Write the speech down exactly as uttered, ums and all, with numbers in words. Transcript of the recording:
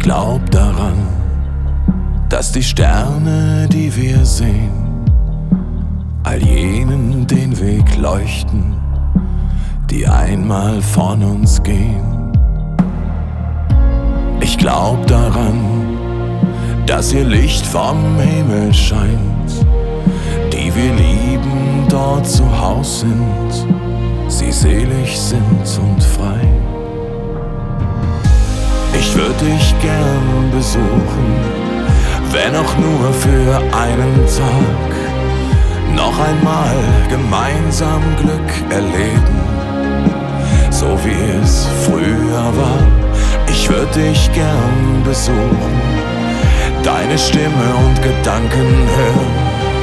glaub daran, dass die Sterne, die wir sehen, all jenen den Weg leuchten, die einmal von uns gehen. Ich glaub daran, dass ihr Licht vom Himmel scheint, die wir lieben, dort zu Haus sind, sie selig sind und frei. Ich würd dich gern besuchen, wenn auch nur für einen Tag, noch einmal gemeinsam Glück erleben, so wie es früher war. Ich würd dich gern besuchen, deine Stimme und Gedanken hören,